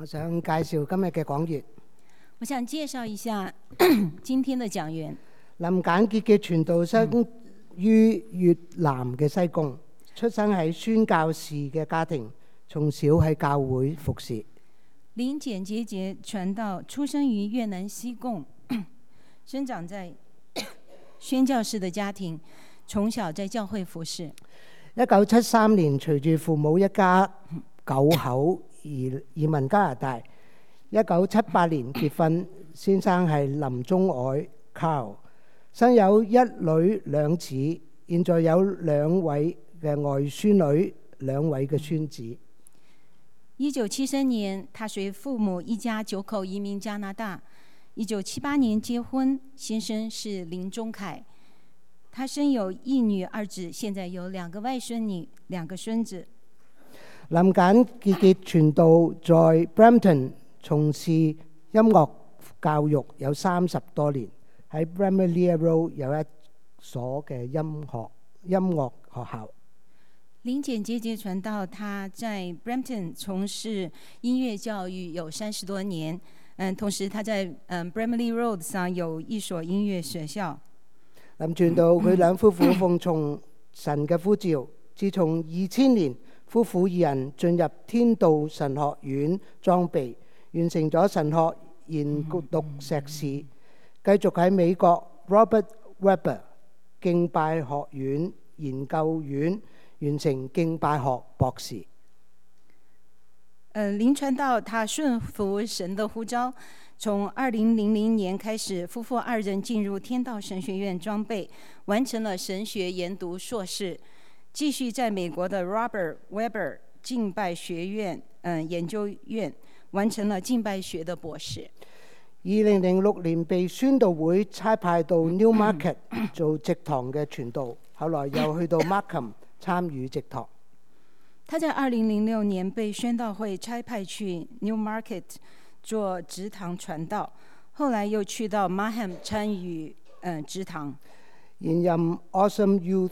我想介紹今日嘅講員。 我想介紹一下今天的講員。 林簡傑嘅傳道生於越南嘅西貢，出生喺宣教士嘅家庭，從小喺教會服侍。 林簡傑傳道出生於越南西貢，生長在宣教士的家庭，從小在教會服侍。 1973年隨住父母一家9口移民加拿大。1978年結婚，先生係林宗凱 Carl， 生有1女2子，現在有2位嘅外孫女，2位嘅孫子。 1973年，他隨父母一家9口移民加拿大。1978年結婚，先生是林宗凱，他生有1女2子，現在有2個外孫女，2個孫子。 林簡傑傳道在 Brampton 從事音樂教育有30多年，喺 Bramalea Road 有一所嘅音樂學校。 林簡傑傳道，他在 Brampton 從事音樂教育有30多年，同時他在Bramalea Road 上有一所音樂學校。 林傳道佢兩夫婦奉從神嘅呼召，自從2000年夫婦2人進入天道神學院裝備，完成咗神學研讀碩士，繼續喺美國 Robert Webber 敬拜學院研究院完成敬拜學博士。 林傳道他順服神的呼召，從2000年開始，夫婦2人進入天道神學院裝備，完成了神學研讀碩士，繼續在美國的 Robert Webber 敬拜學院研究院完成了敬拜學的博士。 2006年被宣道會差派到 Newmarket 做植堂嘅傳道，後來又去到 Markham 參與植堂。 他在2006年被宣道會差派去 Newmarket 做植堂傳道，後來又去到 Markham 參與植堂。 現任 Awesome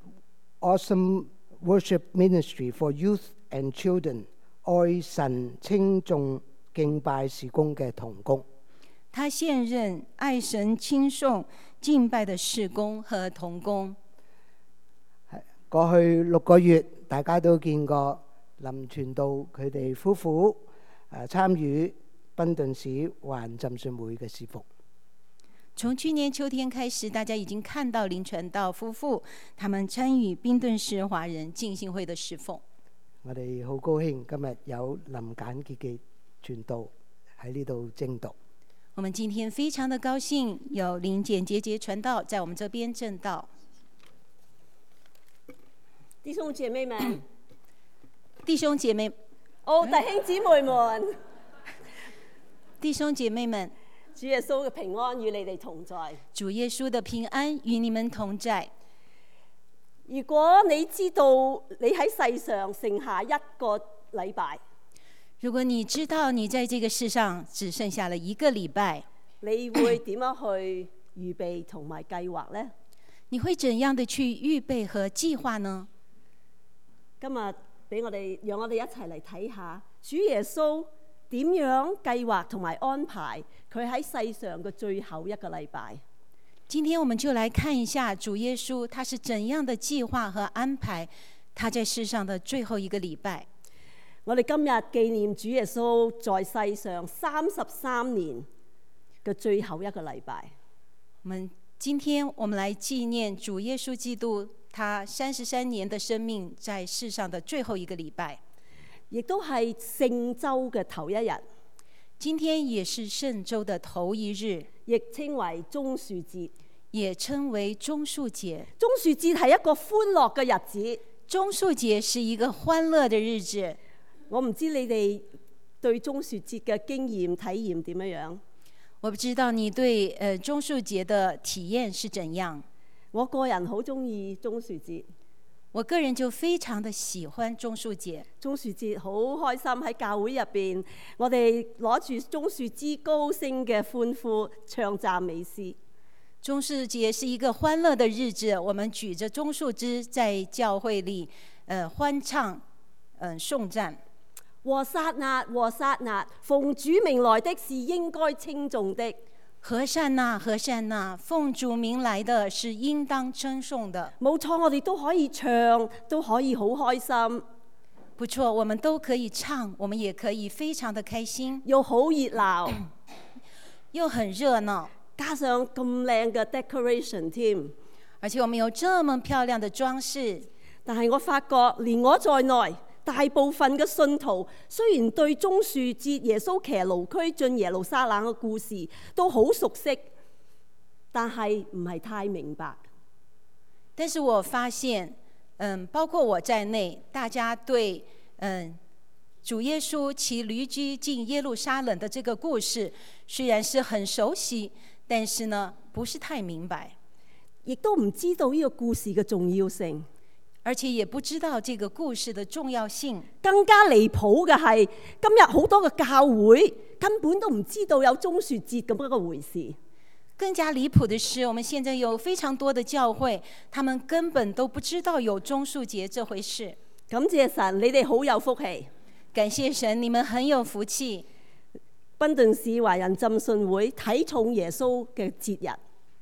Worship Ministry for Youth and Children 愛神稱頌敬拜事工嘅同工。 他現任愛神稱頌敬拜的事工和同工。 過去6個月，大家都見過林傳道佢哋夫婦參與賓頓市環浸信會嘅事奉。 從去年秋天開始，大家已經看到林傳道夫婦他們參與賓頓市華人浸信會的事奉。 我哋好高興今日有林簡傑嘅傳道喺呢度證道。 我們今天非常的高興有林簡傑傳道在我們這邊證道。 弟兄姐妹們， 弟兄姐妹， 弟兄姊妹們， 弟兄姐妹們， 主耶穌嘅平安與你哋同在。 主耶穌的平安與你們同在。 如果你知道你喺世上剩下1個禮拜， 如果你知道你在這個世上只剩下了1個禮拜， 你會點樣去預備同埋計劃呢？ 你會怎樣的去預備和計劃呢？ 今日讓我哋一齊嚟睇下主耶穌點樣計劃同埋安排佢喺世上嘅最後1個禮拜。 今天我們就來看一下主耶穌他是怎樣的計劃和安排他在世上的最後1個禮拜。 我哋今日紀念主耶穌在世上33年嘅最後1個禮拜。 今天我們來紀念主耶穌基督他33年的生命在世上的最後1個禮拜， 亦都係聖週嘅頭1日。 今天也是聖週的頭1日， 亦稱為棕樹節。 也稱為棕樹節。 棕樹節係一個歡樂嘅日子。 棕樹節是一個歡樂的日子。 我唔知你哋對棕樹節嘅經驗體驗點樣？ 我不知道你對棕樹節的體驗是怎樣。 我個人好中意棕樹節。 我個人就非常的喜歡棕樹節。 棕樹節好開心，喺教會入邊，我哋攞住棕樹枝高聲嘅歡呼，唱讚美詩。 棕樹節是一個歡樂的日子，我們舉着棕樹枝在教會裏歡唱頌讚。 和撒那，和撒那，奉主名來的是應該稱頌的。 和散那，和散那，奉主名來的是應當稱頌的。 冇錯，我哋都可以唱，都可以好開心， 不錯，我們都可以唱，我們也可以非常的開心， 又好熱鬧， 又很熱鬧， 加上咁靚嘅 decoration 添。 而且我們有這麼漂亮的裝飾。 但係我發覺，連我在內，大部分嘅信徒雖然對棕樹節耶穌騎驢駒進耶路撒冷嘅故事都好熟悉，但係唔係太明白。 但是我發現，包括我在內，大家對主耶穌騎驢駒進耶路撒冷的這個故事，雖然是很熟悉，但是呢，不是太明白， 亦都唔知道呢個故事嘅重要性。 而且也不知道這個故事的重要性。 更加離譜嘅係，今日好多嘅教會根本都唔知道有棕樹節咁一個回事。 更加離譜的是，我們現在有非常多的教會，他們根本都不知道有棕樹節這回事。 感謝神，你哋好有福氣。 感謝神，你們很有福氣。 賓頓市華人浸信會睇重耶穌嘅節日。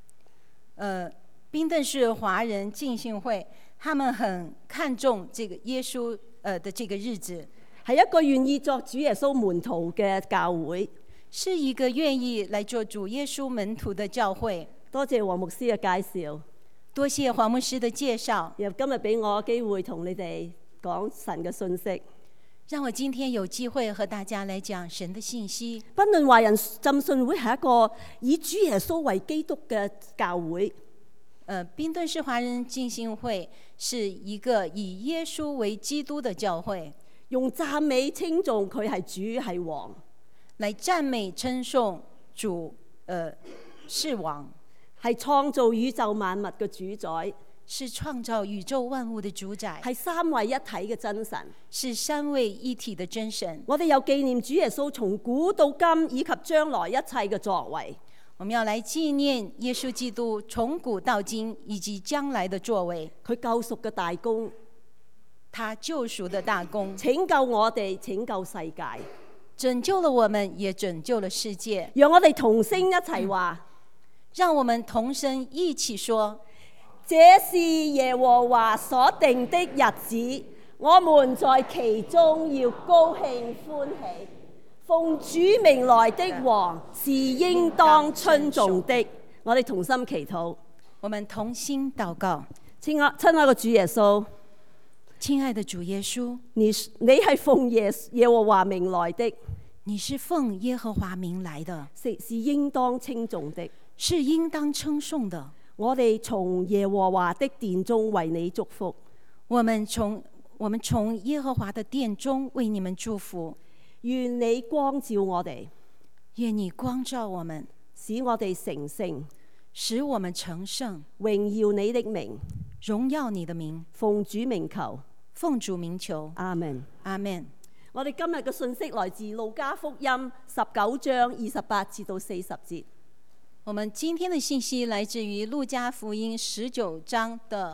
賓頓市華人浸信會，他們很看重這個耶穌的這個日子， 係一個願意作主耶穌門徒嘅教會， 是一個願意來做主耶穌門徒的教會。 多謝黃牧師嘅介紹， 多謝黃牧師的介紹。 又今日俾我機會同你哋講神嘅信息， 讓我今天有機會和大家來講神的信息。 賓頓華人浸信會係一個以主耶穌為基督嘅教會。 賓頓市華人浸信會是一個以耶穌為基督的教會， 用讚美稱頌佢係主係王， 來讚美稱頌主是王， 係創造宇宙萬物嘅主宰， 是創造宇宙萬物的主宰， 係三位一體嘅真神， 是三位一體的真神。 我哋有紀念主耶穌從古到今以及將來一切嘅作為。 我們要來紀念耶穌基督從古到今以及將來的作為， 佢救贖嘅大功， 他救贖的大功， 拯救我哋，拯救世界， 拯救了我們，也拯救了世界。 讓我哋同聲一齊話， 讓我們同聲一起說， 這是耶和華所定的日子，我們在其中要高興歡喜。奉主名來的王是應當稱頌的。我哋同心祈禱， 我們同心禱告。 親愛嘅主耶穌， 親愛的主耶穌， 你係奉耶和華名來的， 你是奉耶和華名來的， 是應當稱頌的， 是應當稱頌的。 我哋從耶和華的殿中為你祝福， 我們從耶和華的殿中為你們祝福。 願你光照我哋， 願你光照我們， 使我哋成聖， 使我們成聖， 榮耀你的名， 榮耀你的名， 奉主名求， 奉主名求， 阿門， 阿門。 我哋今日嘅信息來自路加福音19章28至到40節。 我們今天的信息來自於路加福音19章的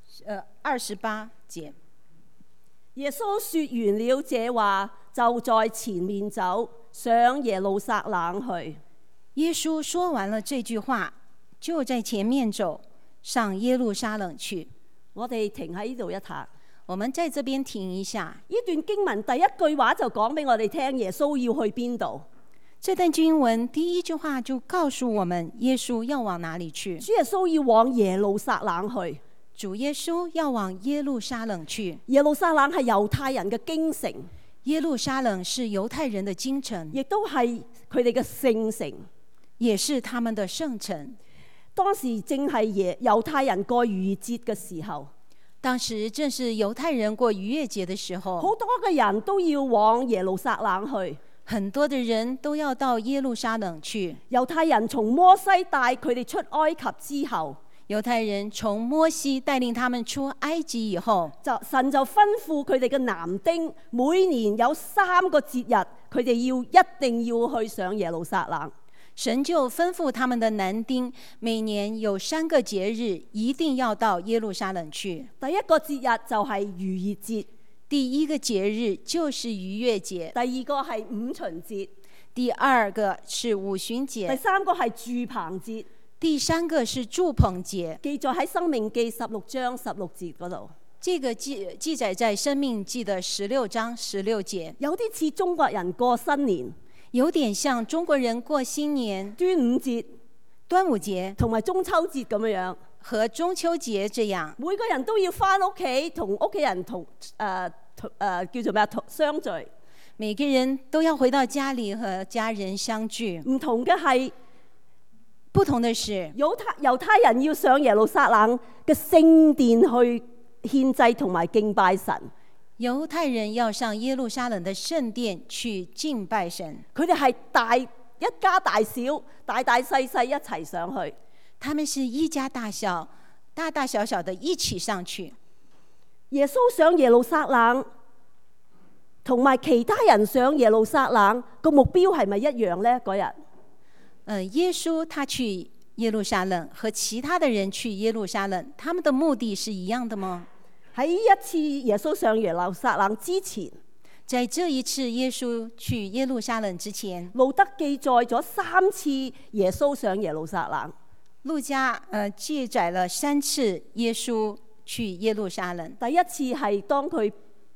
28節。 耶穌說完了這話，就在前面走，上耶路撒冷去。 耶穌說完了這句話，就在前面走，上耶路撒冷去。 我哋停喺呢度一下。 我們在這邊停一下。 呢段經文第一句話就講俾我哋聽，耶穌要去邊度？ 這段經文第一句話就告訴我們，耶穌要往哪裡去？ 主耶穌要往耶路撒冷去。 主耶穌要往耶路撒冷去。 耶路撒冷係猶太人嘅京城， 耶路撒冷是猶太人的京城， 亦都係佢哋嘅聖城， 也是他們的聖城。 當時正係猶太人過逾越節嘅時候， 當時正是猶太人過逾越節的時候， 好多嘅人都要往耶路撒冷去， 很多的人都要到耶路撒冷去。 猶太人從摩西帶佢哋出埃及之後， 猶太人從摩西帶領他們出埃及以後， 神就吩咐佢哋嘅男丁，每年有3個節日，佢哋一定要去上耶路撒冷。 神就吩咐他們的男丁，每年有3個節日，一定要到耶路撒冷去。 第一個節日就係逾越節， 第第一個節日就是逾越節， 第二個係五旬節， 第二個是五旬第節， 三個係住棚節， 第三個是住棚節。 記載喺《申命記》16章16節嗰度。 這個記載在《申命記》的16章16節， 有啲似中國人過新年、 有點像中國人過新年、 端午節端午節同埋中秋節咁樣， 和中秋節這樣。 每個人都要翻屋企同屋企人叫做咩啊？相聚。 每個人都要回到家裡和家人相聚。 唔同嘅係， 不同的是， 猶太人要上耶路撒冷嘅聖殿去獻祭同埋敬拜神。 猶太人要上耶路撒冷的聖殿去敬拜神。 佢哋係一家大小、大大細細一齊上去。 他們是一家大小、大大小小的一起上去。 耶穌上耶路撒冷，同埋其他人上耶路撒冷個目標係咪一樣呢？嗰日， 耶穌他去耶路撒冷，和其他的人去耶路撒冷，他們的目的是一樣的嗎？ 喺一次耶穌上耶路撒冷之前， 在這一次耶穌去耶路撒冷之前， 路德記載咗3次耶穌上耶路撒冷。 路加記載了3次耶穌去耶路撒冷。 第一次係當佢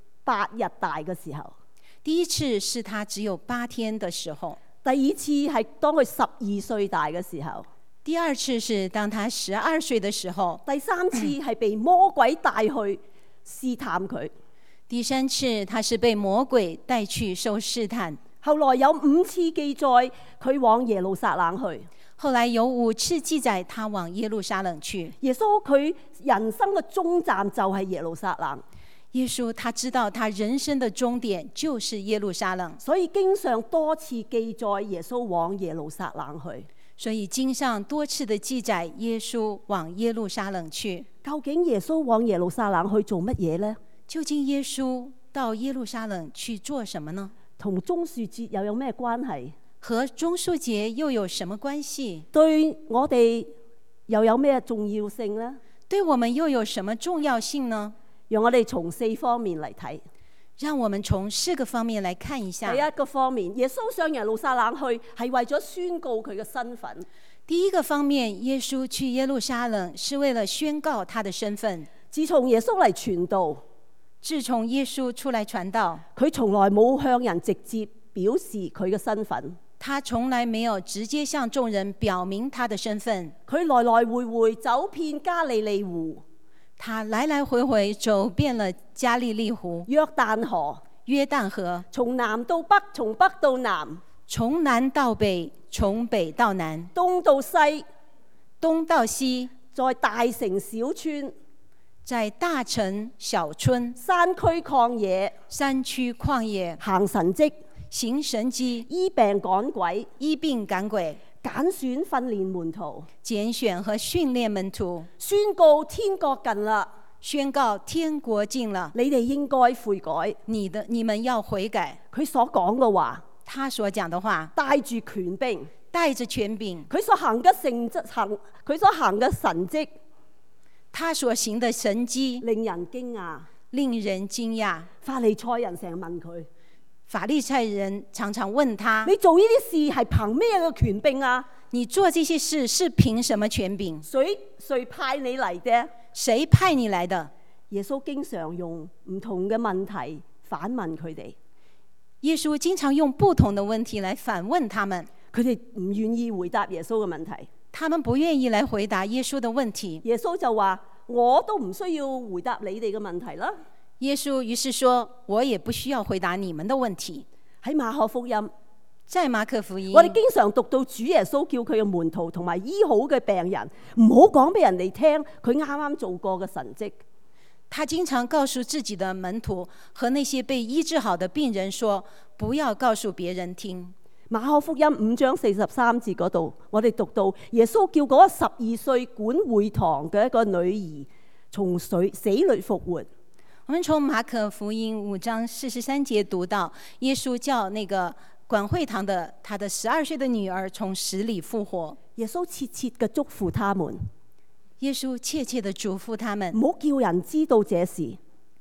8日大嘅時候， 第一次是他只有8天的時候。 第二次係當佢12歲大嘅時候。 第二次是當他12歲的時候。 第三次係被魔鬼帶去試探佢。 第三次他是被魔鬼帶去受試探。 後來有5次記載佢往耶路撒冷去。 後來有5次記載他往耶路撒冷去。 耶穌佢人生嘅終站就係耶路撒冷。 耶穌他知道他人生的終點就是耶路撒冷， 所以經上多次記載耶穌往耶路撒冷去。 所以經上多次的記載耶穌往耶路撒冷去。 究竟耶穌往耶路撒冷去做乜嘢呢？ 究竟耶穌到耶路撒冷去做什麼呢？ 同棕樹節又有咩關係？ 和棕樹節又有什麼關係？ 對我哋又有咩重要性呢？ 對我們又有什麼重要性呢？ 讓我哋從4方面嚟睇。 讓我們從4個方面來看一下。 第一個方面，耶穌上耶路撒冷去係為咗宣告佢嘅身份。 第一個方面，耶穌去耶路撒冷是為了宣告他的身份。 自從耶穌嚟傳道， 自從耶穌出來傳道， 佢從來冇向人直接表示佢嘅身份。 他從來沒有直接向眾人表明他的身份。 佢來來回回走遍加利利湖， 他來來回回走遍了加利利湖、 約旦河， 約旦河， 從南到北，從北到南， 從南到北，從北到南， 東到西， 東到西， 在大城小村， 在大城小村、 山區曠野， 山區曠野行神蹟， 行神蹟， 醫病趕鬼， 醫病趕鬼， 揀選訓練門徒， 揀選和訓練門徒， 宣告天國近啦， 宣告天國近了， 你哋應該悔改。 你們要悔改。 佢所講嘅話， 他所講的話， 帶住權柄， 帶着權柄， 佢所行嘅佢所行嘅神蹟， 他所行的神蹟令人驚訝， 令人驚訝。 法利賽人成日問佢： 法利賽人常常問他： 你做呢啲事係憑咩嘅權柄啊？ 你做這些事是憑什麼權柄？ 誰派你嚟嘅？ 誰派你來的？ 耶穌經常用唔同嘅問題反問佢哋。 耶穌經常用不同的問題來反問他們， 佢哋唔願意回答耶穌嘅問題。 他們不願意來回答耶穌的問題。 耶穌就話：我都唔需要回答你哋嘅問題啦。 耶穌於是說：我也不需要回答你們的問題。 喺馬可福音， 在馬可福音， 我哋經常讀到主耶穌叫佢嘅門徒同埋醫好嘅病人唔好講俾人哋聽佢啱啱做過嘅神蹟。 他經常告訴自己的門徒和那些被醫治好的病人說：不要告訴別人聽。 馬可福音5章43節嗰度，我哋讀到耶穌叫嗰個12歲管會堂嘅一個女兒從死裏復活。 我們從馬可福音5章43節讀到，耶穌叫那個管會堂的他的12歲的女兒從死裏復活。 耶穌切切嘅囑咐他們， 耶穌切切地囑咐他們， 唔好叫人知道這事，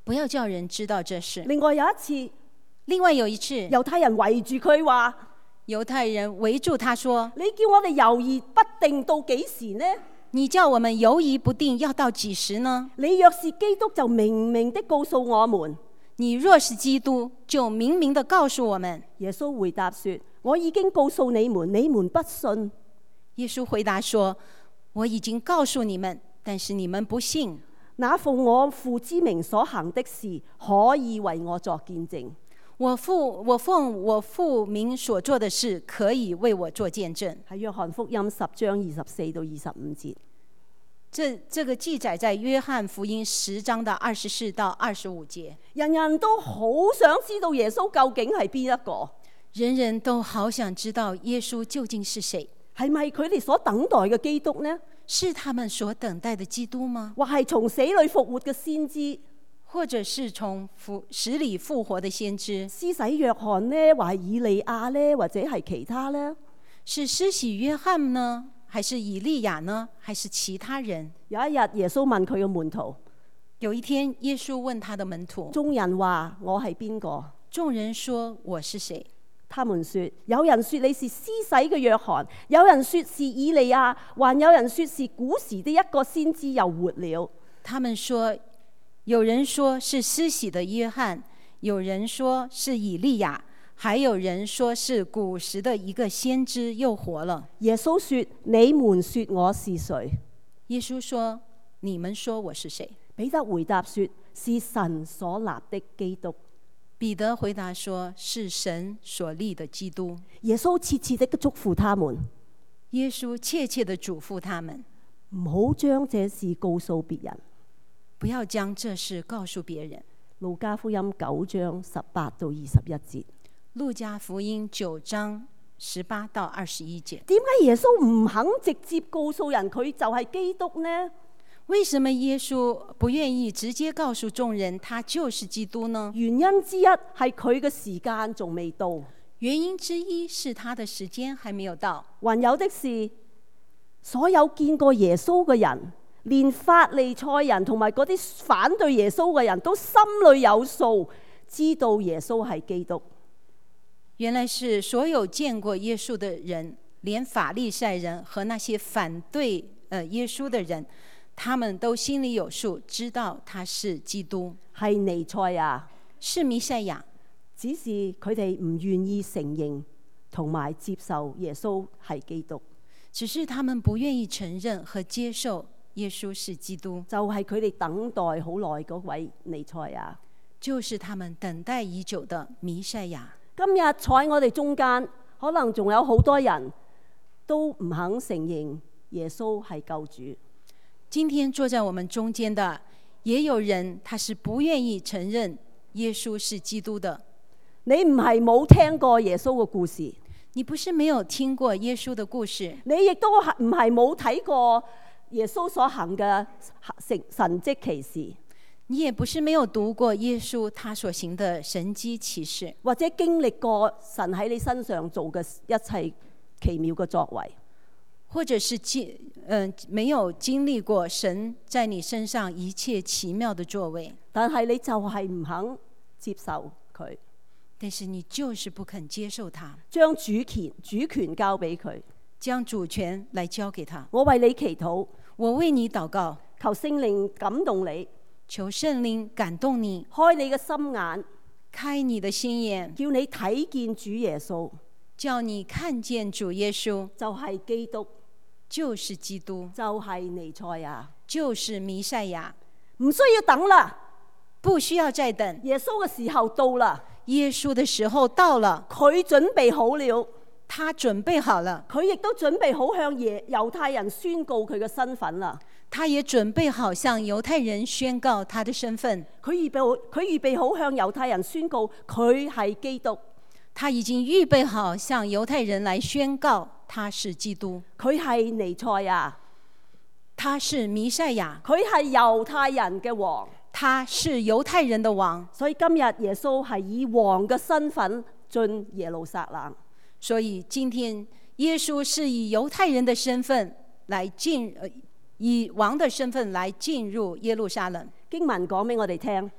不要叫人知道這事。 另外有一次， 另外有一次， 猶太人圍住佢話： 猶太人圍住他說： 你叫我哋猶豫不定到幾時呢？ 你叫我們猶豫不定要到幾時呢？ 你若是基督，就明明的告訴我們。 你若是基督，就明明的告訴我們。 耶穌回答說：我已經告訴你們，你們不信。 耶穌回答說：我已經告訴你們，但是你們不信。 那奉我父之名所行的事，可以為我作見證。 我奉我父名所做的事，可以為我做見證。 喺約翰福音10章24到25節。 這個記載在約翰福音10章的24到25節。 人人都好想知道耶穌究竟係邊一個， 人人都好想知道耶穌究竟是誰， 係咪佢哋所等待嘅基督呢？ 是他們所等待的基督嗎？ 或係從死裏復活嘅先知， 或者是從死裏復活的先知？ 施洗約翰呢？或係以利亞呢？或者係其他呢？ 是施洗約翰呢？還是以利亞呢？還是其他人？ 有一日耶穌問佢嘅門徒， 有一天耶穌問他的門徒， 眾人話我係邊個？ 眾人說我是誰？ 他們說，有人說你是施洗嘅約翰，有人說是以利亞，還有人說是古時的一個先知又活了。 他們說，有人說是施洗的約翰，有人說是以利亞，還有人說是古時的一個先知又活了。 耶穌說：你們說我是誰？ 耶穌說：你們說我是誰？ 彼得回答說：是神所立的基督。 彼得回答說：是神所立的基督。 耶穌切切的囑咐他們， 耶穌切切的囑咐他們， 唔好將這事告訴別人。 不要將這事告訴別人。 路加福音9章18到21節。 路加福音9章18到21節。 點解耶穌唔肯直接告訴人佢就係基督呢？ 為什麼耶穌不願意直接告訴眾人他就是基督呢？ 原因之一係佢嘅時間仲未到。 原因之一是他的時間還沒有到。 還有的是，所有見過耶穌嘅人，連法利賽人同埋嗰啲反對耶穌嘅人都心裏有數，知道耶穌係基督。 原來是所有見過耶穌的人，連法利賽人和那些反對耶穌的人，他們都心裏有數，知道他是基督， 係彌賽亞， 是彌賽亞。 只是佢哋唔願意承認同埋接受耶穌係基督， 只是他們不願意承認和接受耶穌是基督， 就係佢哋等待好耐嗰位彌賽亞， 就是他們等待已久的彌賽亞。 今日坐喺我哋中間，可能仲有好多人都唔肯承認耶穌係救主。 今天坐在我們中間的，也有人他是不願意承認耶穌是基督的。 你唔係冇聽過耶穌嘅故事， 你不是沒有聽過耶穌的故事， 你亦都唔係冇睇過耶穌所行嘅神蹟奇事， 你也不是沒有讀過耶穌他所行的神蹟奇事， 或者經歷過神喺你身上做嘅一切奇妙嘅作為， 或者是沒有經歷過神在你身上一切奇妙的作為， 但係你就係唔肯接受佢， 但是你就是不肯接受他， 將主權交俾佢， 將主權來交給他。 我為你祈禱， 我為你禱告， 求聖靈感動你， 求聖靈感動你， 開你嘅心眼， 開你的心眼， 叫你睇見主耶穌， 叫你看見主耶穌就係基督， 就是基督， 就係彌賽亞， 就是彌賽亞。 唔需要等啦， 不需要再等， 耶穌嘅時候到啦， 耶穌的時候到了， 佢準備好了， 他準備好了， 佢亦都準備好向猶太人宣告佢嘅身份啦。 他也準備好向猶太人宣告他的身份。 佢預備好向猶太人宣告佢係基督。 他已經預備好向猶太人來宣告他是基督。 佢係彌賽亞， 他是彌賽亞， 佢係猶太人嘅王， 他是猶太人的王。 所以今日耶穌係以王嘅身份進耶路撒冷。 所以今天耶穌是以猶太人的身份來以王的身份來進入耶路撒冷。 經文講俾我哋聽，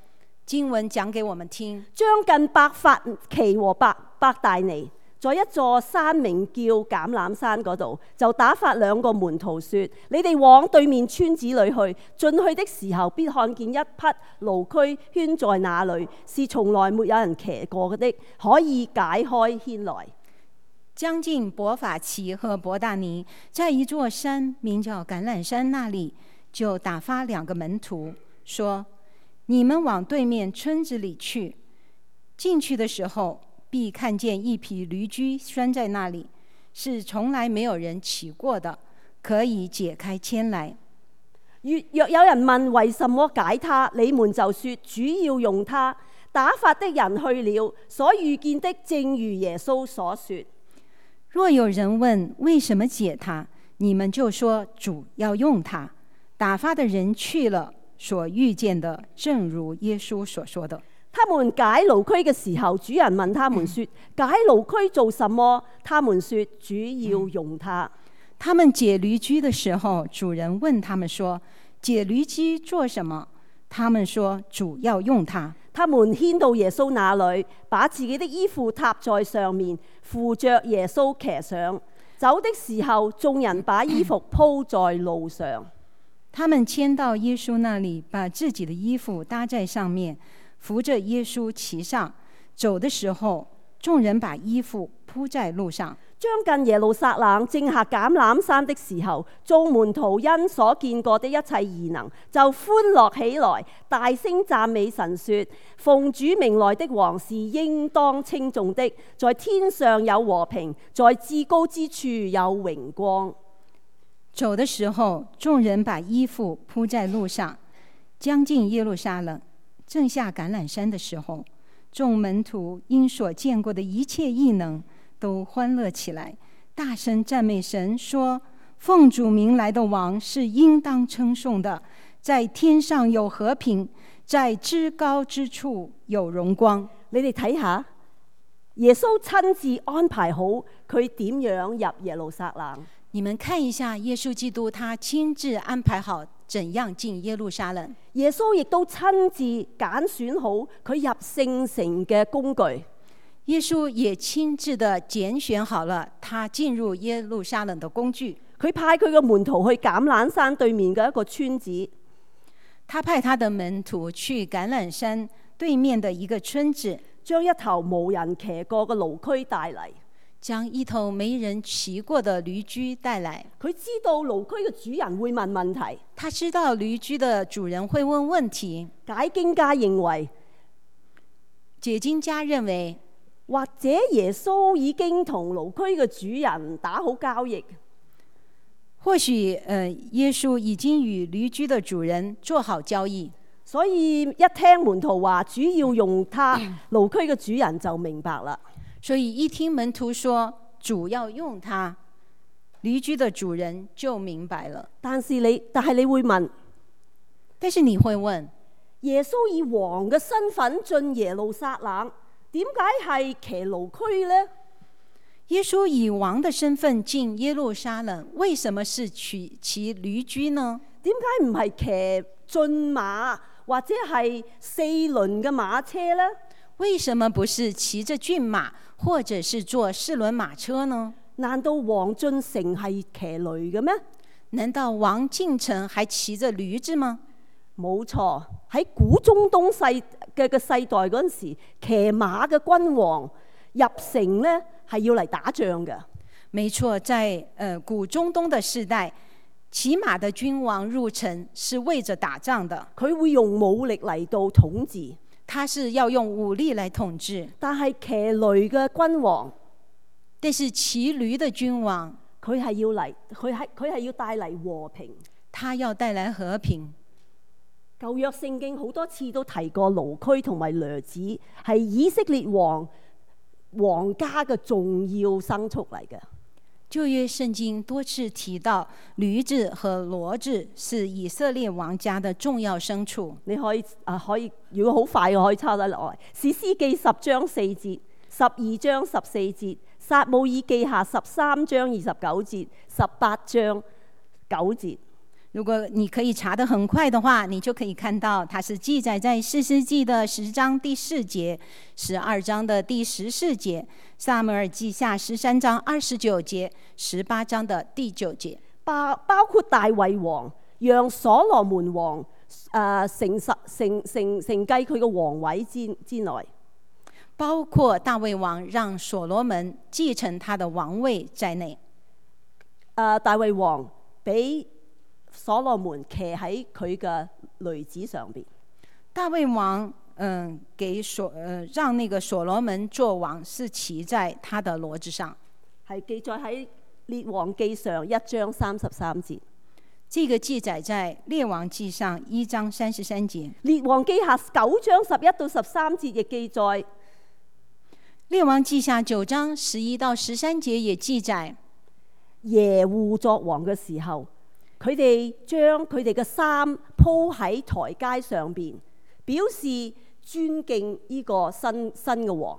經文講給我們聽， 將近伯法其和伯大尼，在一座山名叫橄欖山嗰度，就打發2個門徒說：你哋往對面村子裏去，進去的時候必看見一匹驢駒圈在那裏，是從來沒有人騎過的，可以解開牽來。 將近伯法其和伯大尼，在一座山名叫橄欖山那裡，就打發2個門徒說：你們往對面村子裡去，進去的時候必看見一匹驢駒拴在那裡，是從來沒有人騎過的，可以解開牽來。 若有人問為什麼解他，你們就說主要用他。打發的人去了，所遇見的正如耶穌所說。 若有人問為什麼解他，你們就說主要用他。打發的人去了，所遇見的正如耶穌所說的。 他們解驢駒嘅時候，主人問他們說：解驢駒做什麼？他們說主要用它。 他們解驢駒的時候，主人問他們說：解驢駒做什麼？他們說主要用它。 他們牽到耶穌那裡，把自己的衣服搭在上面，扶着耶穌騎上。走的時候，眾人把衣服鋪在路上。 他們牽到耶穌那裡，把自己的衣服搭在上面，扶着耶穌騎上。走的時候，眾人把衣服鋪在路上。 將近耶路撒冷，正下橄欖山的時候，眾門徒因所見過的一切異能，就歡樂起來，大聲讚美神說：奉主名來的王是應當稱頌的，在天上有和平，在至高之處有榮光。 走的時候，眾人把衣服鋪在路上。將近耶路撒冷，正下橄欖山的時候，眾門徒因所見過的一切異能，都歡樂起來，大聲讚美神，說：奉主名來的王是應當稱頌的，在天上有和平，在至高之處有榮光。 你哋睇下，耶穌親自安排好佢點樣入耶路撒冷。 你們看一下，耶穌基督他親自安排好怎樣進耶路撒冷。 耶穌亦都親自揀選好佢入聖城嘅工具。 耶穌也親自的揀選好了他進入耶路撒冷的工具。 佢派佢嘅門徒去橄欖山對面嘅一個村子。 他派他的門徒去橄欖山對面的一個村子， 將一頭無人騎過嘅驢駒帶嚟。 將一頭沒人騎過的驢駒帶來。 佢知道驢駒嘅主人會問問題。 他知道驢駒的主人會問問題。 解經家認為， 解經家認為， 或者耶穌已經同驢駒嘅主人打好交易。 或許耶穌已經與驢駒的主人做好交易， 所以一聽門徒話主要用他，驢駒嘅主人就明白啦。 所以一聽門徒說主要用他，驢駒的主人就明白了。 但係你會問， 但是你會問， 耶穌以王嘅身份進耶路撒冷，點解係騎驢駒呢？ 耶穌以王的身份進耶路撒冷，為什麼是騎驢駒呢？ 點解唔係騎駿馬或者係4輪嘅馬車呢？ 為什麼不是騎着駿馬或者是坐4輪馬車呢？ 難道王進城係騎驢嘅咩？ 難道王進城還騎着驢子嗎？ 冇錯，喺古中東世代嗰陣時，騎馬嘅君王入城呢係要嚟打仗嘅。 沒錯，在古中東的時代，騎馬的君王入城是為着打仗的。 佢會用武力嚟到統治， 他是要用武力來統治。 但係騎驢嘅君王， 但是騎驢的君王， 佢係要帶嚟和平， 他要帶來和平。 舊約聖經好多次都提過驢駒同埋騾子係以色列皇家嘅重要牲畜嚟嘅。 舊約聖經多次提到驢子和騾子是以色列王家的重要牲畜。 你可以如果好快嘅可以抄得落嚟。士師記10章4節，12章14節，撒母耳記下13章29節，18章9節。 如果你可以查得很快的话，你就可以看到它是记载在士师记的10章第4节、12章的第14节、撒母耳记下13章29節、18章的第9節， 包括大衛王讓所羅門王承繼佢嘅皇位之內， 包括大衛王讓所羅門繼承他的王位在內。 大衛王俾所羅門騎喺佢嘅驢子上邊。 大衛王讓那個所羅門做王，是騎在他的騾子上， 係記載喺列王記上1章33節。 這個記載在列王記上1章33節。 列王記下9章11到13節亦記載。 列王記下9章11到13節也記載， 耶戶作王嘅時候，佢哋將佢哋嘅衫鋪喺台階上邊，表示尊敬呢個新嘅王。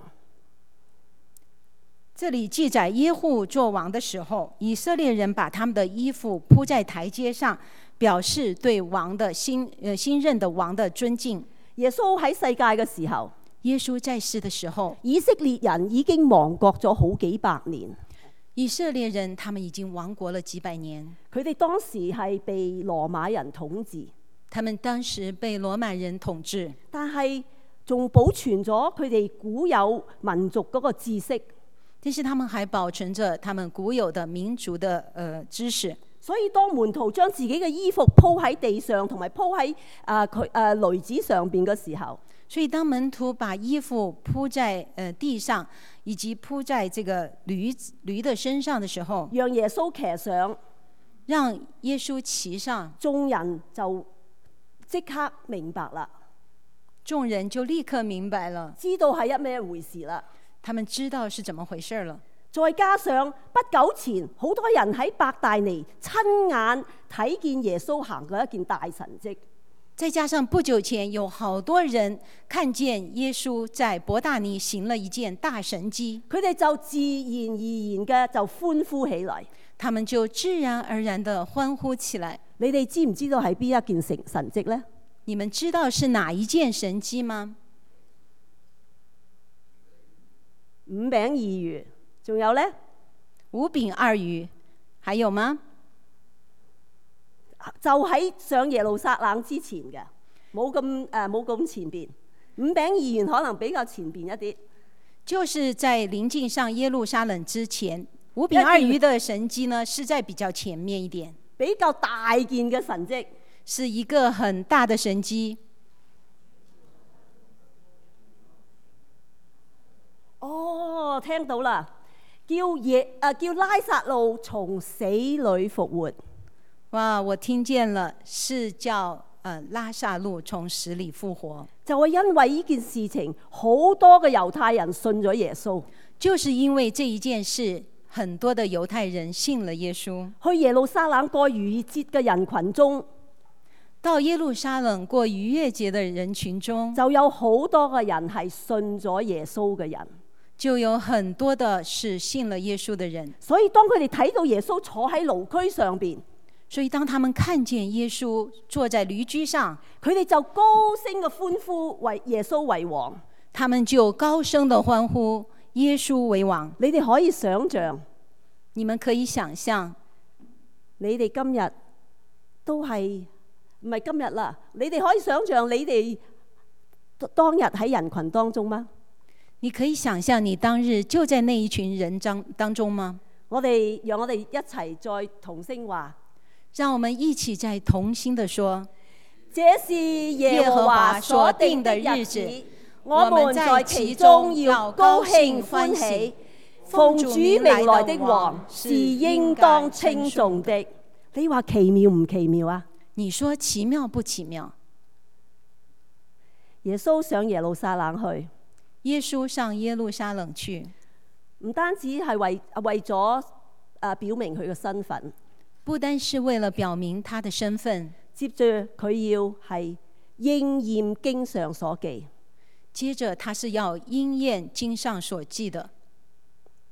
這裡記載耶戶作王的時候，以色列人把他們的衣服鋪在台階上，表示對王的新任的王的尊敬。 耶穌喺世界嘅時候， 耶穌在世的時候， 以色列人已經亡國咗好幾百年。 以色列人他們已經亡國了幾百年， 佢哋當時係被羅馬人統治， 他們當時被羅馬人統治， 但係仲保存咗佢哋古有民族嗰個知識。 但是他們還保存着他們古有的民族的知識。 所以當門徒將自己嘅衣服鋪喺地上，同埋鋪喺驢子上邊嘅時候， 所以當門徒把衣服鋪在地上，以及鋪在這個驢的身上的時候， 讓耶穌騎上， 讓耶穌騎上， 眾人就即刻明白啦。 眾人就立刻明白了， 知道係一咩回事啦。 他們知道是怎麼回事了。 再加上不久前，好多人喺伯大尼親眼睇見耶穌行過一件大神蹟。 再加上不久前有好多人看見耶穌在伯大尼行了一件大神蹟， 佢哋就自然而然嘅就歡呼起嚟。 他們就自然而然的歡呼起來。 你哋知唔知道係邊一件神蹟呢？ 你們知道是哪一件神蹟嗎 5餅2魚，仲有呢 ？5餅2魚，還有嗎？ 就喺上耶路撒冷之前嘅，冇咁前邊。5餅2魚可能比較前邊一啲。 就是在臨近上耶路撒冷之前，5餅2魚的神蹟呢，是在比較前面一點， 比較大件嘅神蹟， 是一個很大的神蹟。 哦，聽到啦，叫拉撒路從死裏復活。 哇，我聽見了，是叫拉撒路從死裏復活。 就係因為呢件事情，好多嘅猶太人信咗耶穌。 就是因為這一件事，很多的猶太人信了耶穌。 去耶路撒冷過逾越節嘅人群中， 到耶路撒冷過逾越節的人群中， 就有好多嘅人係信咗耶穌嘅人。 就有很多的是信了耶穌的人。 所以當佢哋睇到耶穌坐喺驢駒上邊， 所以當他們看見耶穌坐在驢駒上， 佢哋就高聲嘅歡呼為耶穌為王。 他們就高聲的歡呼耶穌為王。 你哋可以想象， 你們可以想象， 你哋今日都係唔係今日啦？你哋可以想象你哋當日喺人群當中嗎？ 你可以想象你當日就在那一群人當中嗎？ 讓我哋一齊再同聲話， 讓我們一起再同心的說， 這是耶和華所定的日子，我們在其中要高興歡喜。奉主名來的王是應當稱頌的。你話奇妙唔奇妙啊？ 你說奇妙不奇妙？ 耶穌上耶路撒冷去， 耶穌上耶路撒冷去， 唔單止係為咗表明佢嘅身份， 不單是為了表明他的身份， 接住佢要係應驗經上所記， 接着他是要應驗經上所記的。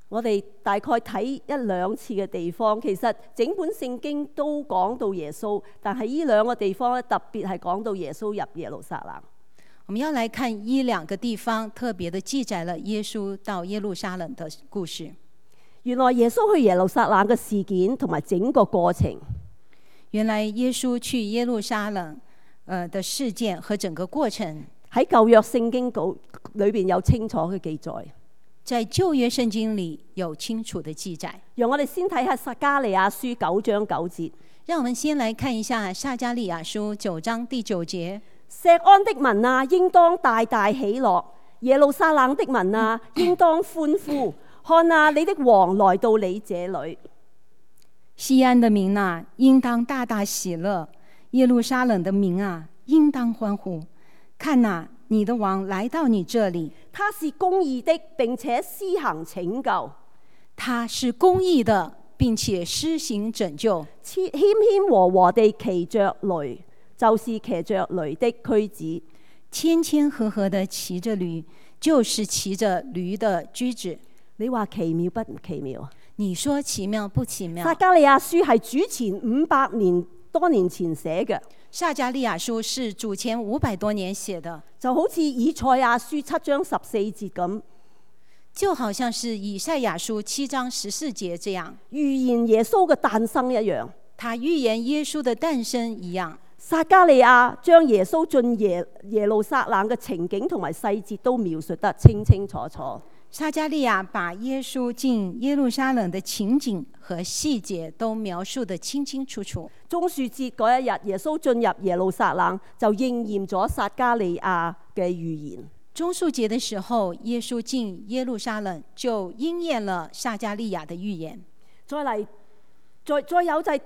我哋大概睇一兩次嘅地方，其實整本聖經都講到耶穌，但係呢兩個地方咧，特別係講到耶穌入耶路撒冷。 我們要來看一兩個地方，特別的記載了耶穌到耶路撒冷的故事。 原來耶穌去耶路撒冷嘅事件同埋整個過程， 原來耶穌去耶路撒冷的事件和整個過程喺舊約聖經裏邊有清楚嘅記載。 在舊約聖經裏有清楚的記載。 讓我哋先睇下撒迦利亞書9章9節。 讓我們先來看一下撒迦利亞書9章第9節。 錫安的民啊，應當大大喜樂；耶路撒冷的民啊，應當歡呼。看啊，你的王來到你這裏。 西安的民啊，應當大大喜樂；耶路撒冷的民啊，應當歡呼。看啊，你的王來到你這裏。 他是公義的，並且施行拯救。 他是公義的，並且施行拯救。 謙謙和和地騎着驢，就是騎着驢的駒子。 謙謙和和地騎着驢，就是騎着驢的駒子。 你話奇妙不奇妙？ 你說奇妙不奇妙？ 撒迦利亞書係主前500年多年前寫嘅。 撒迦利亞書是主前500多年寫的， 就好似以賽亞書7章14節咁， 就好像是以賽亞書7章14節這樣， 預言耶穌嘅誕生一樣。 他預言耶穌的誕生一樣。 撒迦利亞將耶穌進耶路撒冷嘅情景同埋細節都描述得清清楚楚。 撒迦利亞把耶穌進耶路撒冷的情景和細節都描述得清清楚楚。 棕樹節嗰一日，耶穌進入耶路撒冷，就應驗咗撒迦利亞嘅預言。 棕樹節的時候，耶穌進耶路撒冷，就應驗了撒迦利亞的預言。 再嚟，再有就係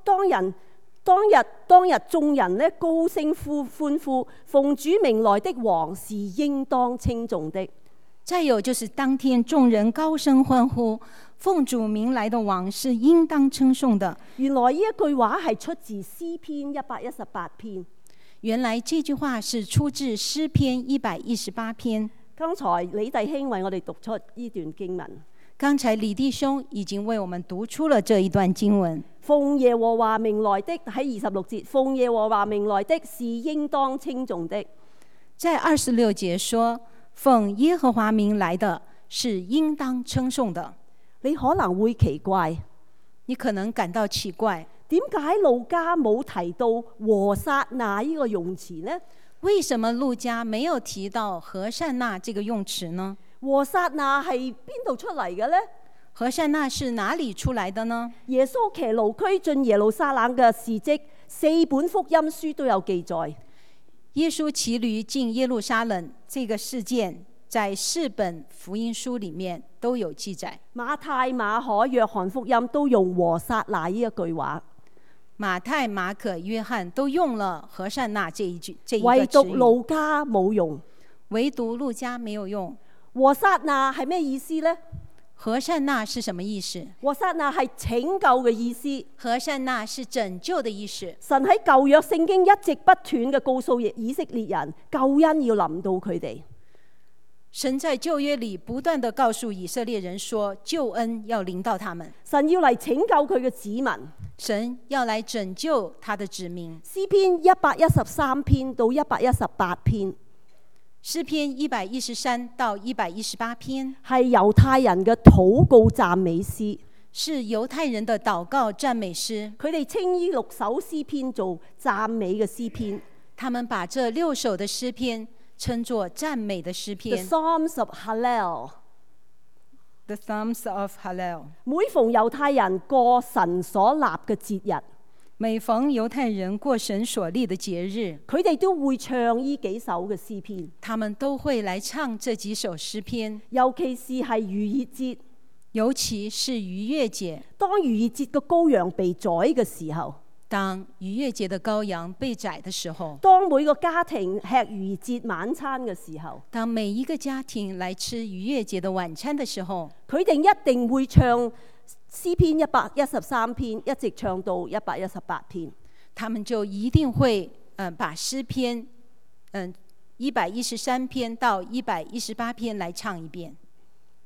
當日眾人咧高聲歡呼，奉主名來的王是應當稱頌的。 再有就是當天眾人高聲歡呼，奉主名來的王是應當稱頌的。 原來呢一句話係出自詩篇118篇。 原來這句話是出自詩篇118篇。 剛才李弟兄為我哋讀出呢段經文。 剛才李弟兄已經為我們讀出了這一段經文。 奉耶和華名來的，喺26節，奉耶和華名來的是應當稱頌的。 在26節說，奉耶和華名來的是應當稱頌的。 你可能會奇怪， 你可能感到奇怪， 點解路加冇提到和撒那呢個用詞呢？ 為什麼路加沒有提到和散那這個用詞呢？ 和撒那係邊度出嚟嘅呢？ 和散那是哪裡出來的呢？ 耶穌騎驢駒進耶路撒冷嘅事蹟，4本福音書都有記載。 耶穌騎驢進耶路撒冷這個事件，在4本福音書裡面都有記載。 馬太、馬可、約翰福音都用和撒那呢一句話。 馬太、馬可、約翰都用了和散那這一個詞語。 唯獨路加冇用。 唯獨路加沒有用。 和撒那係咩意思呢？ 和散那是什麼意思？ 和撒那係拯救嘅意思。 和散那是拯救的意思。 神喺舊約聖經一直不斷嘅告訴以色列人，救恩要臨到佢哋。 神在舊約裡不斷地告訴以色列人說，救恩要臨到他們。 神要嚟拯救佢嘅子民。 神要嚟拯救他的子民。 詩篇113篇到118篇。 詩篇113到118篇係猶太人嘅禱告讚美詩， 是猶太人的禱告讚美詩。 佢哋稱呢6首詩篇做讚美嘅詩篇。 他們把這6首的詩篇稱作讚美的詩篇。 The Psalms of Hallel。 The Psalms of Hallel。 每逢猶太人過神所立嘅節日， 每逢猶太人過神所立的節日， 佢哋都會唱呢幾首嘅詩篇。 他們都會來唱這幾首詩篇， 尤其是係逾越節。 尤其是逾越節。 當逾越節嘅羔羊被宰嘅時候， 當逾越節的羔羊被宰的時候， 當每個家庭吃逾越節晚餐嘅時候， 當每一個家庭來吃逾越節的晚餐的時候， 佢哋一定會唱詩篇113篇，一直唱到118篇。 他們就一定會把詩篇113篇到118篇來唱一遍。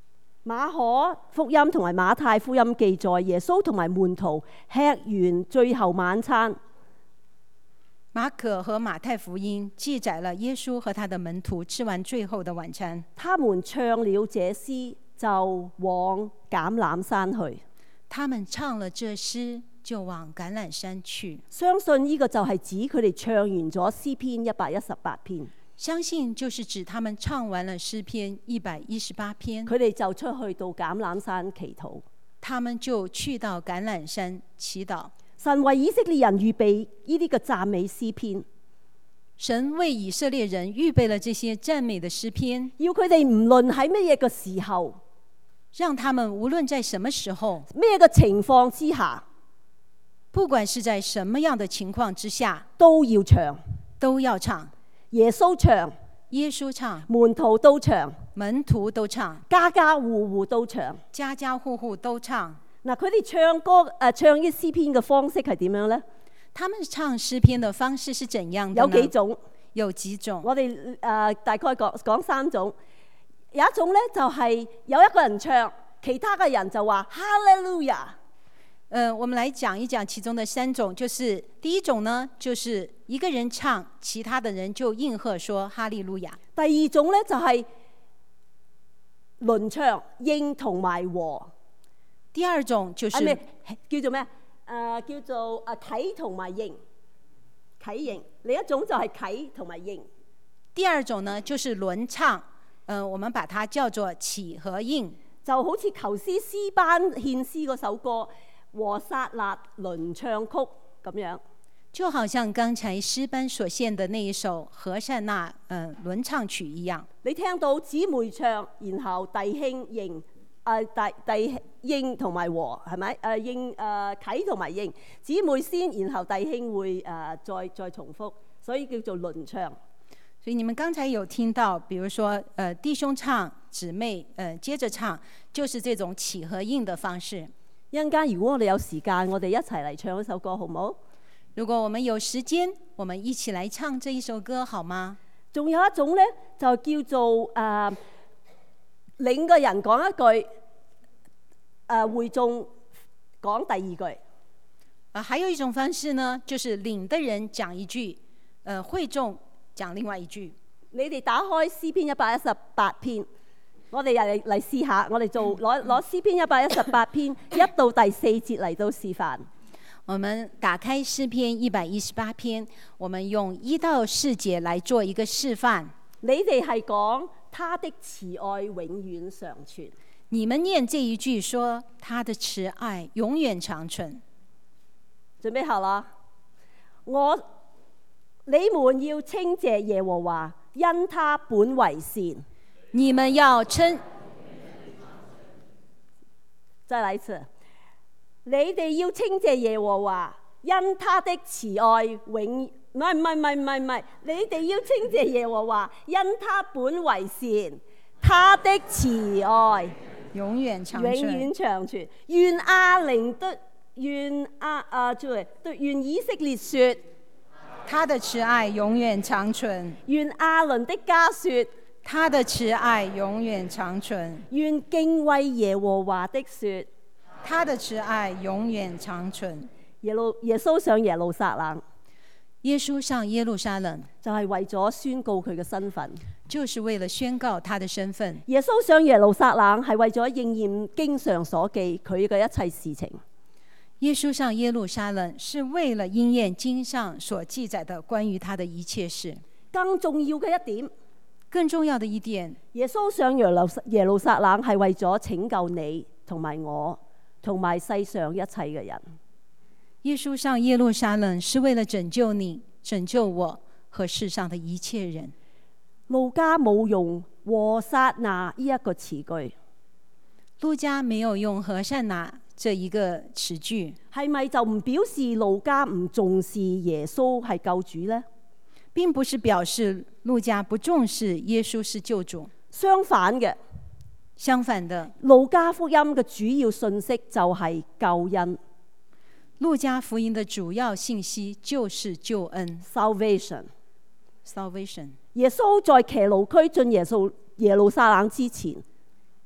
馬可福音同埋馬太福音記載，耶穌同埋門徒吃完最後晚餐。 馬可和馬太福音記載了耶穌和他的門徒吃完最後的晚餐。 他們唱了這詩，就往橄欖山去。 他們唱了這詩，就往橄欖山去。 相信呢個就係指佢哋唱完咗詩篇118篇。 相信就是指他們唱完了詩篇118篇， 佢哋就出去到橄欖山祈禱。 他們就去到橄欖山祈禱。 神為以色列人預備呢啲嘅讚美詩篇。 神為以色列人預備了這些讚美的詩篇， 要佢哋唔論喺乜嘢嘅時候， 讓他們無論在什麼時候、 咩嘅情況之下， 不管是在什麼樣的情況之下， 都要唱， 都要唱。 耶穌唱， 耶穌唱， 門徒都唱， 門徒都唱， 家家戶戶都唱， 家家戶戶都唱。 嗱，佢哋唱歌唱呢詩篇嘅方式係點樣呢？ 他們唱詩篇的方式是怎樣的呢？ 有幾種？ 有幾種？ 我哋大概講3種。有一種咧就係有一個人唱，其他嘅人就話哈利路亞。 我們來講一講其中的3種，就是第一種呢，就是一個人唱，其他的人就應和說哈利路亞。 第二種咧就係輪唱，應同埋和。 第二種就是叫做咩？叫做啟同埋應，啟應。另一種就係啟同埋應。 第二種呢，就是輪唱，我們把它叫做啟和應， 就好似求師詩班獻詩嗰首歌和撒勒輪唱曲咁樣， 就好像剛才詩班所獻的那一首和散那輪唱曲一樣。 你聽到姊妹唱，然後弟兄應，弟應同埋和係咪？應啟同埋應，姊妹先，然後弟兄會再重複，所以叫做輪唱。 所以你們剛才有聽到，比如說弟兄唱，姊妹接着唱，就是這種啟和應的方式。 一陣間如果我哋有時間，我哋一齊嚟唱一首歌好唔好？ 如果我們有時間，我們一起來唱這一首歌好嗎？ 仲有一種呢，就叫做領個人講一句，會眾講第二句。 還有一種方式呢，就是領的人講一句，會眾講另外一句。 你哋打開詩篇118篇，我哋又嚟試下，我哋做攞詩篇118篇1到第4節嚟到示範。 我們打開詩篇118篇，我們用1到4節來做一個示範。 你哋係講他的慈愛永遠長存。 你們念這一句說，他的慈愛永遠長存。 準備好啦？你們要稱謝耶和華，因他本為善。 你們要稱， 再來一次。你哋要稱謝耶和華，因他的慈愛永，唔係，你哋要稱謝耶和華，因他本為善，他的慈愛永遠長存。 永遠長存。願亞靈的願以色列說， 他的慈愛永遠長存。 願亞倫的家說， 他的慈愛永遠長存。 願敬畏耶和華的說， 他的慈愛永遠長存。 耶穌上耶路撒冷， 耶穌上耶路撒冷就係為咗宣告佢嘅身份， 就是為了宣告他的身份。 耶穌上耶路撒冷係為咗應驗經上所記佢嘅一切事情。 耶穌上耶路撒冷是為了應驗經上所記載的關於他的一切事。 更重要嘅一點， 更重要的一點， 耶穌上耶路撒冷係為咗拯救你同埋我，同埋世上一切嘅人。 耶穌上耶路撒冷是為了拯救你、拯救我和世上的一切人。 路加冇用和撒那呢一個詞句， 路加沒有用和散那這一個詞句， 係咪就唔表示路加唔重視耶穌係救主呢？ 並不是表示路加不重視耶穌是救主， 相反的，路加福音嘅主要信息就係救恩。 路加福音的主要信息就是救恩 （salvation）。 salvation。 耶穌在騎驢駒進耶路撒冷之前，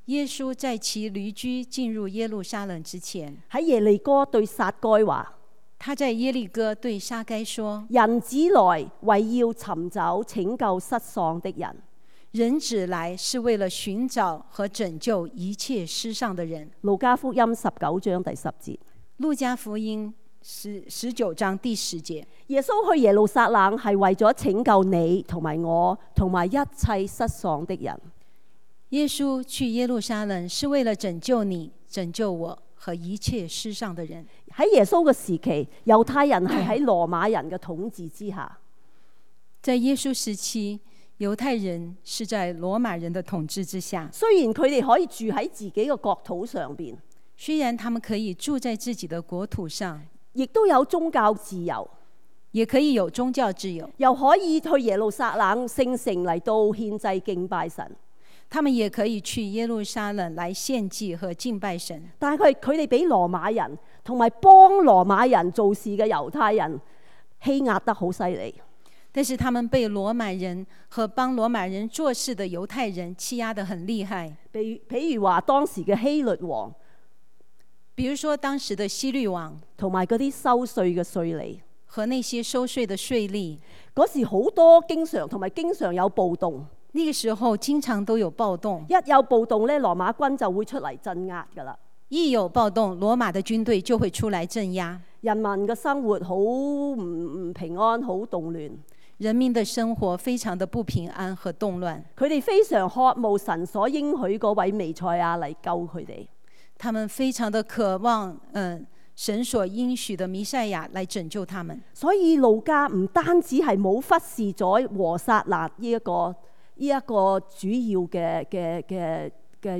耶穌在其旅居進入耶路撒冷之前， 喺耶利哥對撒該話： 他在耶利哥對撒該說： 人子來為要尋找拯救失喪的人。 人子來是為了尋找和拯救一切失喪的人。 路加福音19章第10節。 路加福音19章第10節。 耶穌去耶路撒冷係為咗拯救你同埋我同埋一切失喪的人。 耶穌去耶路撒冷是為了拯救你、拯救我和一切失喪的人。 喺耶穌嘅時期，猶太人係喺羅馬人嘅統治之下。 在耶穌時期，猶太人是在羅馬人的統治之下。 雖然佢哋可以住喺自己嘅國土上邊， 雖然他們可以住在自己的國土上， 亦都有宗教自由， 也可以有宗教自由， 又可以去耶路撒冷聖城嚟到獻祭敬拜神。 他們也可以去耶路撒冷來獻祭和敬拜神。 但係佢哋俾羅馬人同埋幫羅馬人做事嘅猶太人欺壓得好犀利。 但是他們被羅馬人和幫羅馬人做事的猶太人欺壓得很厲害。 譬如話當時嘅希律王， 比如說當時的希律王同埋嗰啲收稅嘅稅吏和那些收稅的稅吏， 嗰時好多經常有暴動。 那個時候經常都有暴動， 一有暴動咧，羅馬軍就會出嚟鎮壓噶啦。 一有暴動，羅馬的軍隊就會出來鎮壓。 人民嘅生活好唔平安，好動亂。 人民的生活非常的不平安和動亂。 佢哋非常渴慕神所應許嗰位彌賽亞嚟救佢哋。 他們非常的渴望，神所應許的彌賽亞來拯救他們。 所以路加唔單止係冇忽視咗和撒勒呢一個主要嘅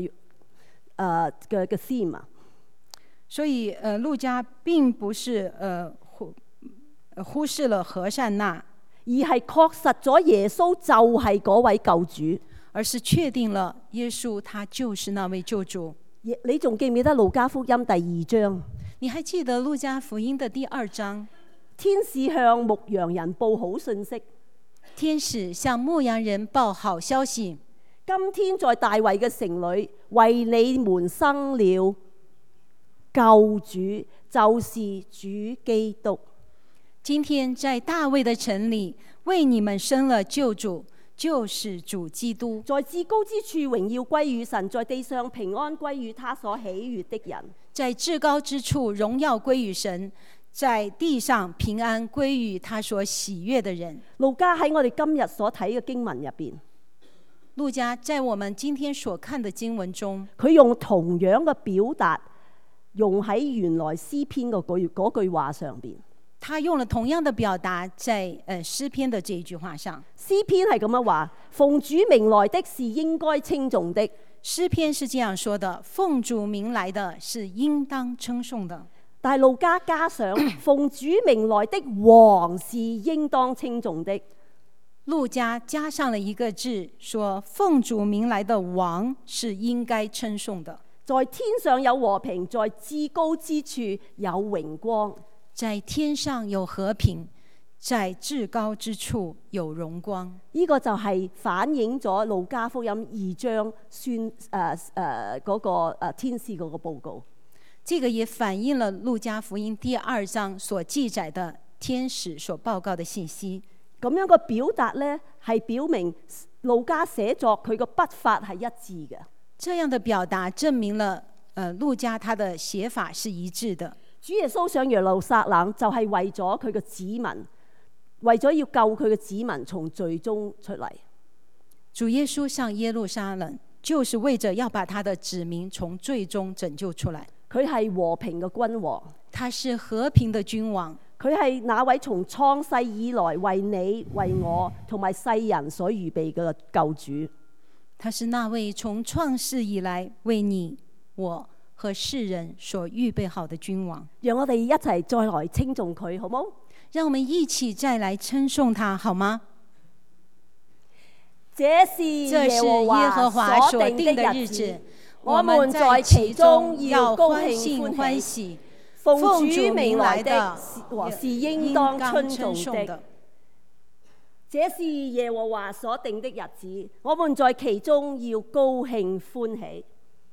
theme 啊。 所以路加並不是忽視了和散那， 而係確實咗耶穌就係嗰位救主， 而是確定了耶穌他就是那位救主。 你仲記唔記得路加福音第2章？ 你還記得路加福音的第2章？ 天使向牧羊人報好信息。 天使向牧羊人報好消息。 今天在大衛嘅城裏，為你們生了救主，就是主基督。 今天在大衛的城裏，為你們生了救主，就是主基督。 在至高之處榮耀歸於神，在地上平安歸於他所喜悅的人。 在至高之處榮耀歸於神，在地上平安歸於他所喜悅的人。 路加喺我哋今日所睇嘅經文入邊， 路加在我們今天所看的經文中， 佢用同樣嘅表達，用喺原來詩篇嗰句話上邊。 他用了同樣的表達在詩篇的這一句話上。 詩篇係咁樣話：奉主名來的是應該稱頌的。 詩篇是這樣說的：奉主名來的是應當稱頌的。 但係路加加上奉主名來的王是應當稱頌的。 路加加上了一個字，說奉主名來的王是應該稱頌的。 在天上有和平，在至高之處有榮光。 在天上有和平，在至高之處有榮光。 呢個就係反映咗路加福音2章嗰個天使嗰個報告。 這個也反映了路加福音第2章所記載的天使所報告的信息。 咁樣個表達呢，係表明路加寫作佢個筆法係一致嘅。 這樣的表達證明了路加他的寫法是一致的。 主耶穌上耶路撒冷就係為咗佢嘅子民，為咗要救佢嘅子民從罪中出嚟。 主耶穌上耶路撒冷，就是為着要把他的子民從罪中拯救出來。 佢係和平嘅君王， 他是和平的君王。 佢係那位從創世以來為你、為我同埋世人所預備嘅救主。 他是那位從創世以來為你、我和世人所預備好的君王。 讓我哋一齊再來稱頌佢，好冇？ 讓我們一起再來稱頌他，好嗎？ 這是耶和華所定的日子，我們在其中要高興歡喜。奉主名來的是應當稱頌的。這是耶和華所定的日子，我們在其中要高興歡喜。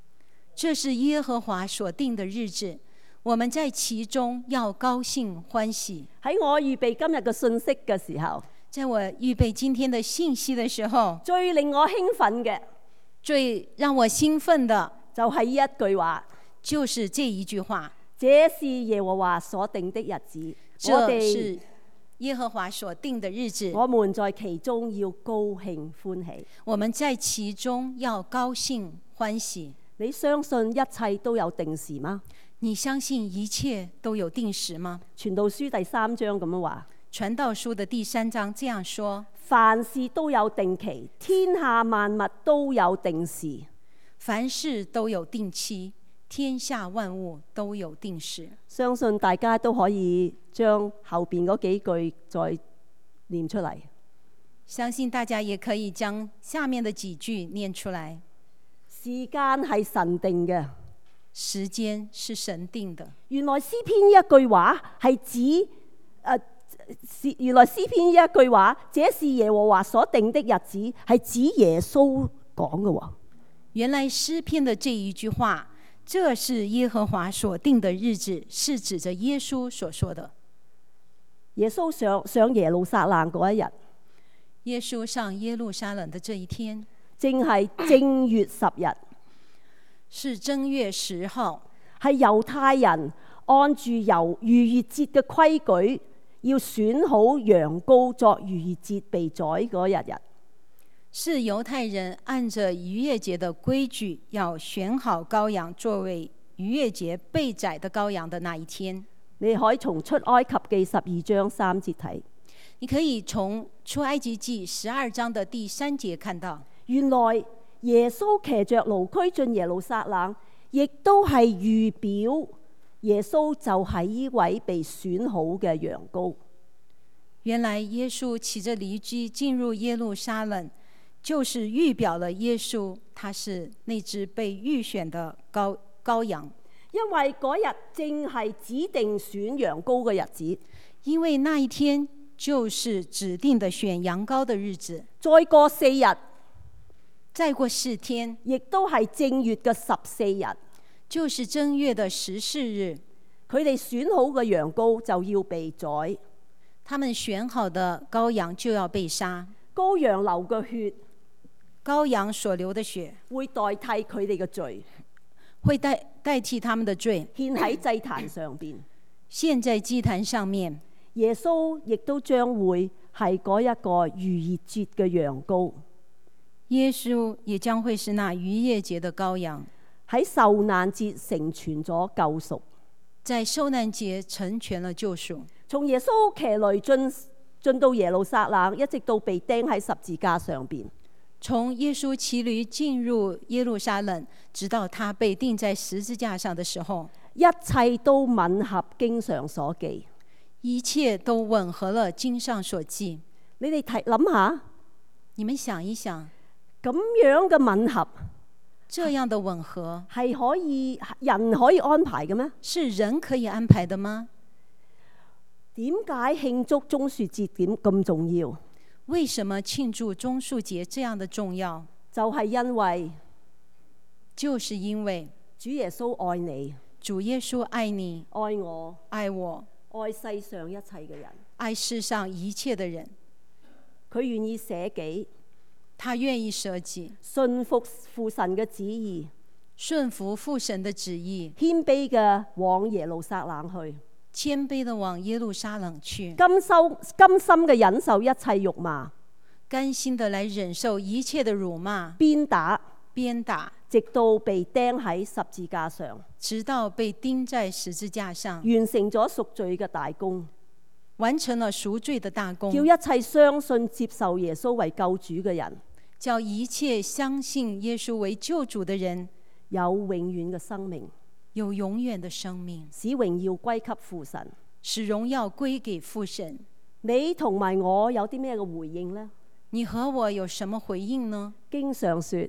這是耶和華所定的日子，我們在其中要高興歡喜。 喺我預備今日嘅信息嘅時候， 在我預備今天的信息的時候， 最令我興奮嘅最讓我興奮的就係呢一句話， 就是這一句話。 這是耶和華所定的日子， 這是耶和華所定的日子， 我們在其中要高興歡喜。 我們在其中要高興歡喜。 你相信一切都有定時嗎？ 你相信一切都有定時嗎？ 傳道書第3章咁樣話， 傳道書的第3章這樣說： 凡事都有定期，天下萬物都有定時。 凡事都有定期，天下萬物都有定時。 相信大家都可以將後邊嗰幾句再念出嚟。 相信大家也可以將下面的幾句念出來。 時間係神定嘅， 時間是神定的。 原來詩篇呢一句話係指原來詩篇呢一句話，這是耶和華所定的日子，係指耶穌講嘅喎。 原來詩篇的這一句話，這是耶和華所定的日子，是指着耶穌所說的。 耶穌上耶路撒冷嗰一日， 耶穌上耶路撒冷的這一天， 正係正月10日， 是正月10號， 係猶太人按住逾越節嘅規矩，要選好羊羔作逾越節被宰嗰日。 是猶太人按着逾越節的規矩，要選好羔羊作為逾越節被宰的羔羊的那一天。 你可以從出埃及記12章3節睇， 你可以從出埃及記12章的第3節看到， 原來耶穌騎着驢駒進耶路撒冷，亦都係預表耶穌就係呢位被選好嘅羊羔。 原來耶穌騎着驢駒進入耶路撒冷，就是預表了耶穌，他是那隻被預選的羔羊。 因為嗰日正係指定選羊羔嘅日子， 因為那一天就是指定的選羊羔的日子。 再過4日， 再過4天， 亦都係正月嘅14日， 就是正月的14日。 佢哋選好嘅羊羔就要被宰， 他們選好的羔羊就要被殺。 羔羊流嘅血， 羔羊所流的血會代替佢哋嘅罪， 會代替他們的罪， 獻喺祭壇上邊。 獻在祭壇上面。 耶穌亦都將會係嗰一個逾越節嘅羊羔。 耶穌也將會是那逾越節的羔羊， 喺受難節成全咗救贖， 在受難節成全了救贖。 從耶穌騎驢進到耶路撒冷，一直到被釘喺十字架上邊。 從耶穌騎驢進入耶路撒冷，直到他被釘在十字架上的時候， 一切都吻合經上所記， 一切都吻合了經上所記。 你哋諗下， 你們想一想， 咁樣嘅吻合， 這樣的吻合係人可以安排嘅咩？ 是人可以安排的嗎？ 點解慶祝棕樹節點咁重要？ 為什麼慶祝棕樹節這樣的重要？ 就是因為主耶穌愛你， 主耶穌愛你， 愛我， 愛我， 愛世上一切嘅人， 愛世上一切的人。 佢願意捨己， 他願意捨己， 順服父神嘅旨意， 順服父神的旨意， 謙卑嘅往耶路撒冷去， 謙卑的往耶路撒冷去， 甘心嘅忍受一切辱罵， 甘心的來忍受一切的辱罵、 鞭打，直到被釘喺十字架上， 直到被釘在十字架上， 完成咗贖罪嘅大功， 完成了贖罪的大功， 叫一切相信接受耶穌為救主嘅人， 叫一切相信耶穌為救主的人有永遠嘅生命， 有永遠的生命， 使榮耀歸給父神， 使榮耀歸給父神。 你同埋我有啲咩嘅回應呢？ 你和我有什麼回應呢？ 經上說，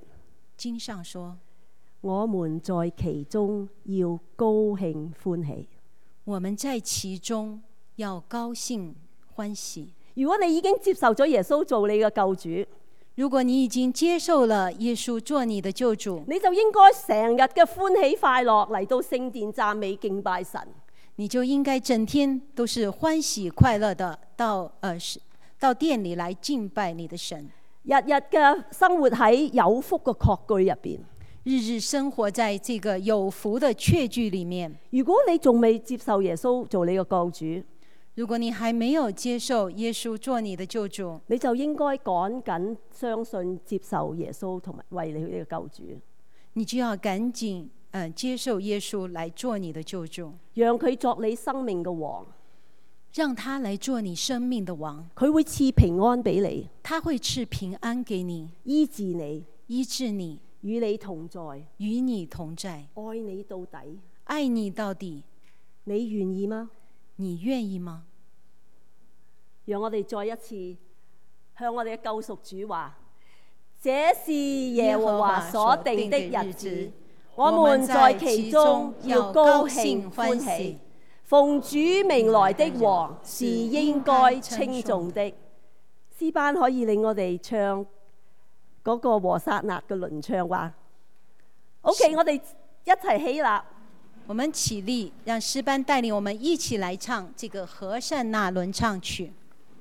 我們在其中要高興歡喜。 我們在其中要高興歡喜。 如果你已經接受咗耶穌做你嘅救主， 如果你已經接受了耶穌做你的救主， 你就應該成日嘅歡喜快樂嚟到聖殿讚美敬拜神。 你就應該整天都是歡喜快樂的到店裡來敬拜你的神， 日日嘅生活喺有福嘅確據入邊， 日日生活在這個有福的確據裡面。 如果你仲未接受耶穌做你嘅救主， 如果你還沒有接受耶穌做你的救主， 你就應該趕緊相信接受耶穌同埋為你呢個救主， 你就要趕緊接受耶穌來做你的救主， 讓佢作你生命嘅王， 讓他來做你生命的王。 佢會賜平安俾你， 他會賜平安給你， 醫治你， 醫治你， 與你同在， 與你同在， 愛你到底。 愛你到底。 你願意嗎？ 你願意嗎？ 讓我哋再一次向我哋嘅救贖主話：這是耶和華所定的日子，我們在其中要高興歡喜。奉主名來的王是應該稱頌的。詩班可以令我哋唱嗰個和撒納嘅輪唱話。OK， 我哋一齊起立。 我們起立，讓詩班帶領我們一起來唱這個和散那輪唱曲。